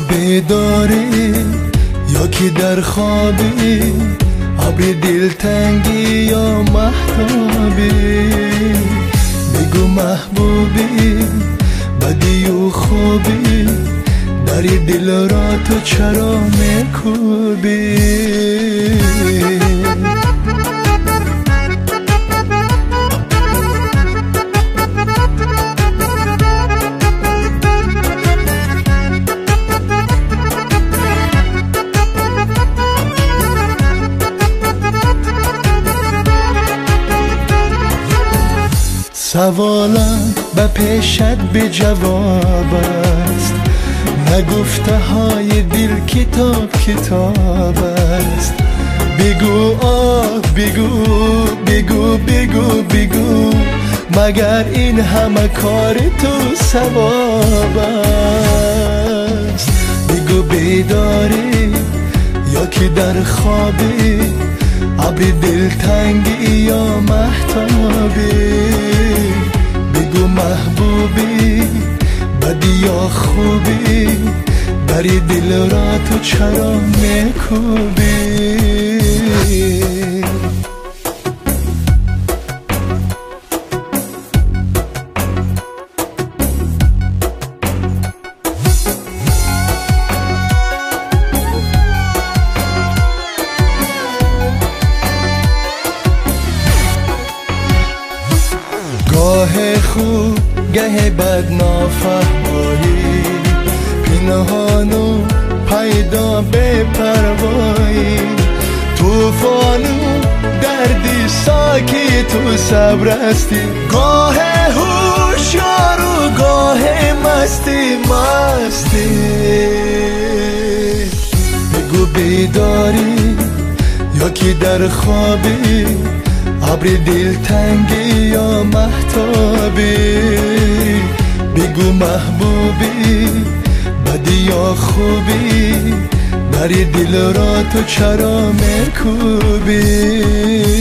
بیداری یا که در خوابی، ابر دلتنگی یا مهتابی. بگو محبوبی بدی و خوبی، در دل را تو چرا میکوبی؟ سوالم به پیشت به جواب است، نگفته های دل کتاب کتاب است. بگو آه بگو بگو بگو بگو، مگر این همه کار تو ثواب است؟ بگو بیداری یا که در خوابی، ابر دلتنگی یا مهتابی. بگو محبوبی بدی یا خوبی، در دل را تو چرا میکوبی؟ گاه خوب گه بد نافهمایی، پنهانو پیدا بے پروایی. توفانو دردی ساکی تو صبر استی، گاه هوشیار و گاه مستی مستی. بگو بیداری یا که در خوابی، ابر دلتنگی یا مهتابی. بگو محبوبی بدی یا خوبی، در دل را تو چرا میکوبی؟